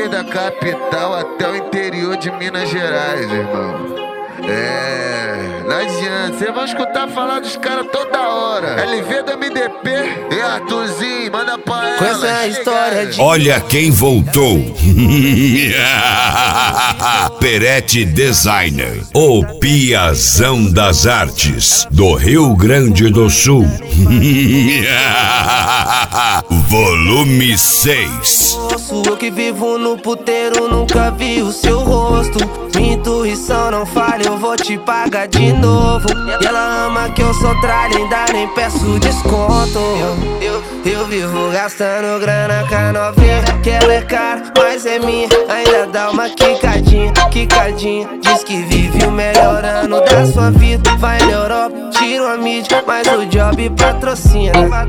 desde a capital até o interior de Minas Gerais, irmão. Não adianta, cê vai escutar falar dos caras toda hora. LV do MDP e Arthurzinho, manda pra ela. Com essa história de... Olha quem voltou. Perete Designer, o Piazão das Artes do Rio Grande do Sul. Volume 6. Sou eu que vivo no puteiro, nunca vi o seu rosto. Minha intuição não falha, eu vou te pagar de novo. E ela ama que eu sou tralha, ainda nem peço desconto. Eu vivo gastando grana com a novinha, que ela é cara, mas é minha. Ainda dá uma quicadinha, quicadinha. Diz que vive o melhor ano da sua vida. Vai na Europa, tira uma mídia, mas o job patrocina.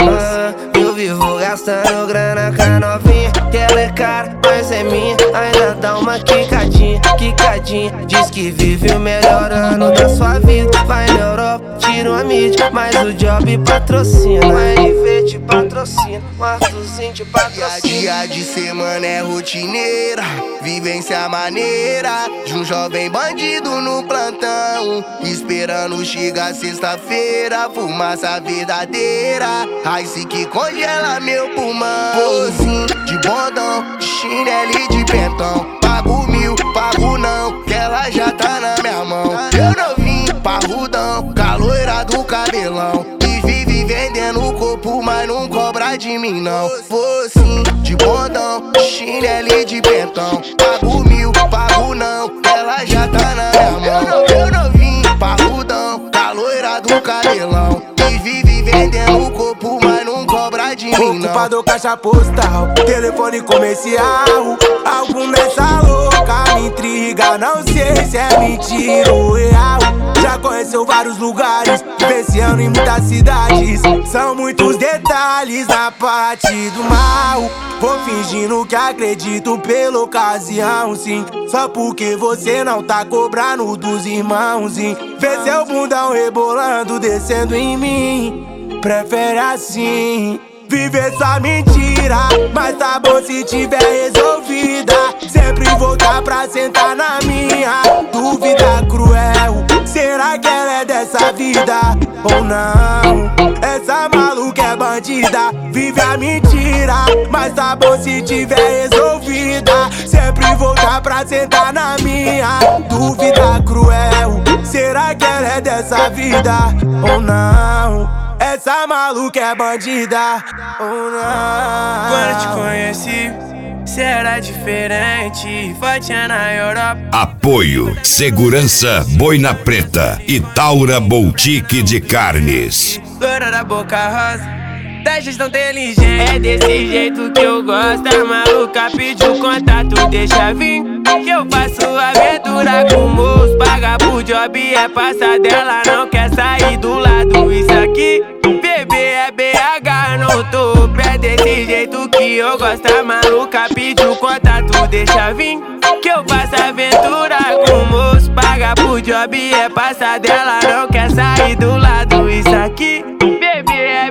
Eu vivo gastando grana com a novinha, que ela é cara, mas é minha. Ainda dá uma quicadinha, quicadinha. Diz que vive o melhor ano da sua vida. Vai na Europa, tira uma mídia, mas o job patrocina. O LV te patrocina, o Arthurzinho te patrocina. Dia de semana é rotineira, vivência maneira de um jovem bandido no plantão, esperando chegar sexta-feira, fumaça verdadeira, ice que congela meu pulmão. Pozinho de bondão, de chinelo e de pentão, pago 1000, pago não, que ela já tá na minha mão. Eu novinho, parrudão, caloira do cabelão, e vive vendendo o corpo, mas não cobra de mim não. Focinho de bondão, de chinelo e de pentão, pago 1000, pago não, que ela já tá na minha mão. Eu novinho, parrudão, caloira do cabelão, e vive vendendo o corpo, mas não cobra de mim não. Ocupado caixa postal, telefone comercial, algo nessa louca me intriga, não sei se é mentira ou real. Já conheceu vários lugares, vivenciando em muitas cidades. São muitos detalhes na parte do mal. Vou fingindo que acredito pela ocasião, sim, só porque você não tá cobrando dos irmãos, sim. Vê seu bundão rebolando, descendo em mim. Prefere assim, viver sua mentira, mas tá bom se tiver resolvida. Sempre voltar pra sentar na minha. Dúvida cruel, será que ela é dessa vida ou não? Essa maluca é bandida, vive a mentira, mas tá bom se tiver resolvida. Sempre voltar pra sentar na minha. Dúvida cruel, será que ela é dessa vida ou não? Essa maluca é bandida ou não? Quando eu te conheci, cê era diferente, fatia na Europa. Apoio, Segurança Boina Preta e Taura Boutique de Carnes. Loura da boca rosa, da gestão inteligente. É desse jeito que eu gosto, a maluca pediu contato, deixa vir, que eu faço aventura com moço. Paga por job, é passadela, não quer sair do lado. Isso aqui, bebê, é BH no topo. É desse jeito que eu gosto, a maluca pediu contato, deixa vir, que eu faço aventura com moço. Paga por job, é passadela, não quer sair do lado. Isso aqui, bebê, é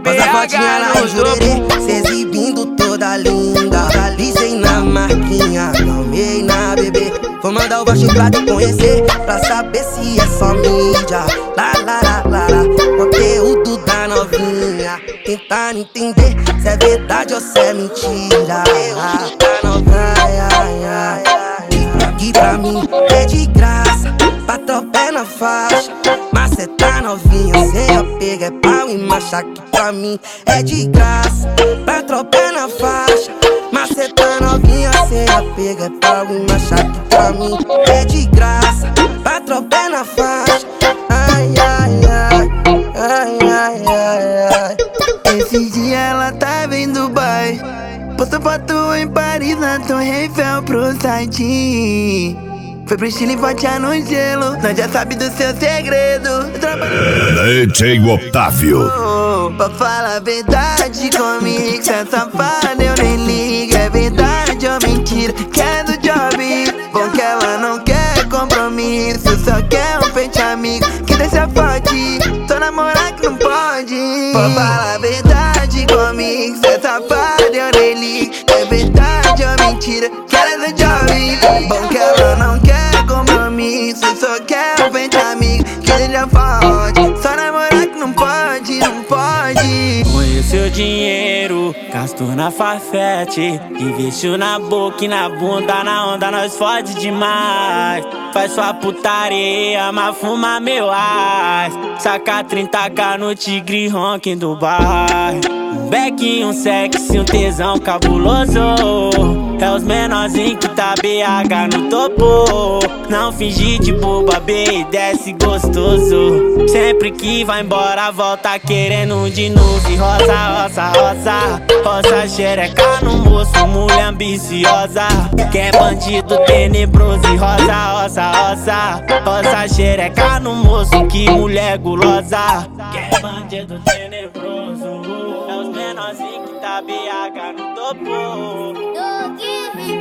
BH no topo. Se exibindo toda linda, alisei na marquinha, calmei na bebê. Vou mandar o baixo pra te conhecer, pra saber se é só mídia. Conteúdo da novinha, tentando entender se é verdade ou se é mentira. Conteúdo da novinha, aqui pra mim é de graça, patrão na faixa. Mas cê tá novinha, sem apego, é pau e macha. Aqui pra mim é de graça, patrão na faixa. Mas cê tá novinha, sem apego, é pau e macha. Aqui pra mim é de graça, patrão na faixa. Ai, ai, ai, ai, ai, ai, ai. Esse dia ela tava em Dubai, postou foto em Paris, na Torre Eiffel pro site. Foi pro Chile fotear no gelo, nós já sabe do seu segredo. DJ Otávio. Pra falar a verdade comigo, cê é safada, eu nem ligo. É verdade ou mentira, que é do job. Bom que ela não quer compromisso, só quer um pente amigo que deixa forte. Só namorar que não pode. Pra falar a verdade comigo, cê é safada, eu nem ligo. É verdade ou mentira, que ela é do job. Bom que ela não quer compromisso, só quer um pente amigo que seja forte. Só namorar que não pode, não pode. Conheceu dinheiro, gastou na Farfetch, investiu na boca e na bunda, na onda nós fode demais. Faz sua putaria, mas fuma meu ar. Saca 30k no Tigre Ronquim do bairro. Um beck, um sexy, um tesão cabuloso. É os menorzinhos que tá BH no topo. Não fingir de boba, B e desce gostoso. Sempre que vai embora, volta querendo de novo. E rosa, rosa, rosa, rosa xereca no moço, mulher ambiciosa. Que é bandido tenebroso. E rosa, rosa, rosa, rosa xereca no moço, que mulher gulosa. Que é bandido tenebroso. É os menorzinhos que tá BH no topo.